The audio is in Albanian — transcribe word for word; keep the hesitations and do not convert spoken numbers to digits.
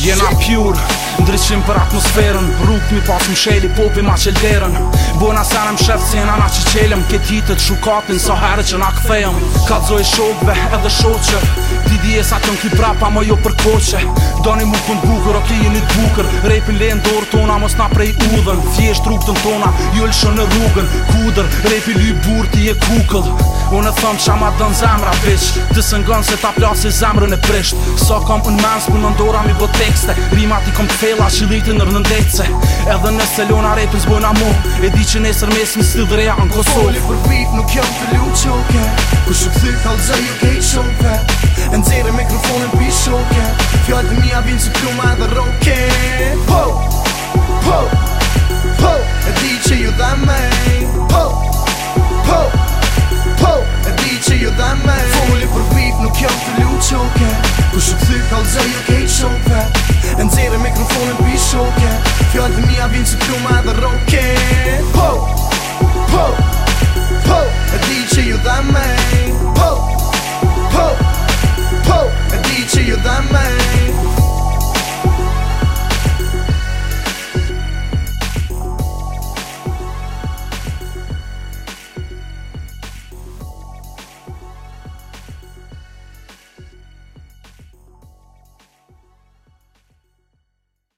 Jena pjur, ndryqim për atmosferën. Rrugë mi pas më sheli, popi ma qelderën. Bona sana më shef cena na që qelem. Ket hitët shukatin sa herë që na këthejëm. Kalzoj shokve edhe shoqe. Ti dije sa tën ki prapa ma jo për koqe. Doni mu kën bukur, oke jeni t'bukër. Repin le ndorë tona mos na prej udhën. Thjesht rrugën tona, jo lëshën në rrugën. Kuder, repi ly bur ti e kukëll. Unë e thëm qa ma dën zemra bitch. Dësën gën se ta plasi zemrën e prisht. Sa kam unë mens për në ndora mi bë tekste. Rimat i kom t'fela qilitin nër nëndetse. Edhe nëse lona repin zbojna mu. E di që nesër mes më stil dhreja në Kosovë. Foli për bit nuk jam të lu qoke. Ku shuk thy kalzoj ju kej shoke. Nëzire mikrofonin pi shoke. Fjallë të mija vinë që pluma edhe roke. Po, po, po. E di që ju dhe me